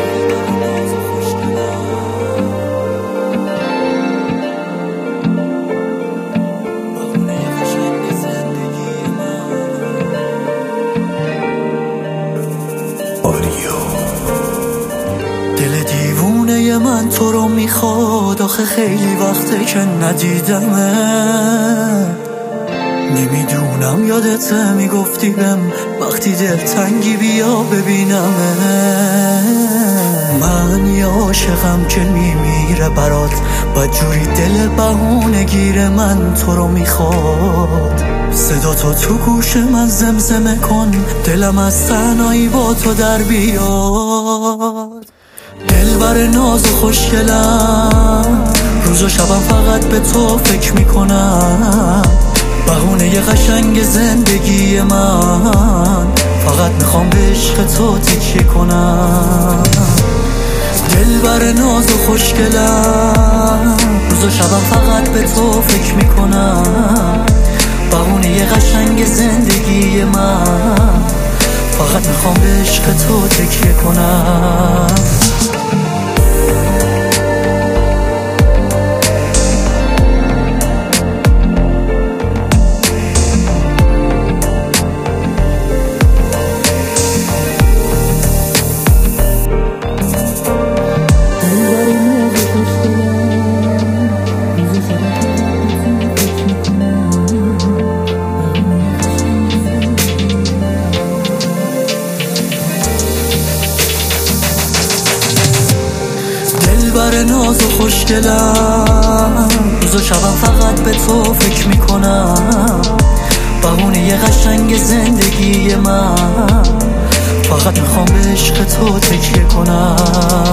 دل دیوونه من تو رو میخواد، آخه خیلی وقته که ندیدمه. نمیدونم یادته میگفتی بهم وقتی دلتنگی بیا ببینمه. من یه عاشقم که میمیره برات، بدجوری دل بهونه گیره من تو رو میخواد. صدا تو گوش من زمزمه کن، دلم از تنهایی با تو در بیاد. دلبر ناز و خوشگلم، روز و شبم فقط به تو فکر میکنم. بهونه قشنگ زندگی من، فقط میخوام به عشق تو تکیه کنم. دلبر ناز و خوشگلم، روز و شبم فقط به تو فکر میکنم. بهونه قشنگ زندگی من، فقط میخوام به عشق تو تکیه کنم. دلبر ناز و خوشگلم، روز و شبم فقط به تو فکر میکنم. بهونه قشنگ زندگی من، فقط میخوام به عشق تو تکیه کنم.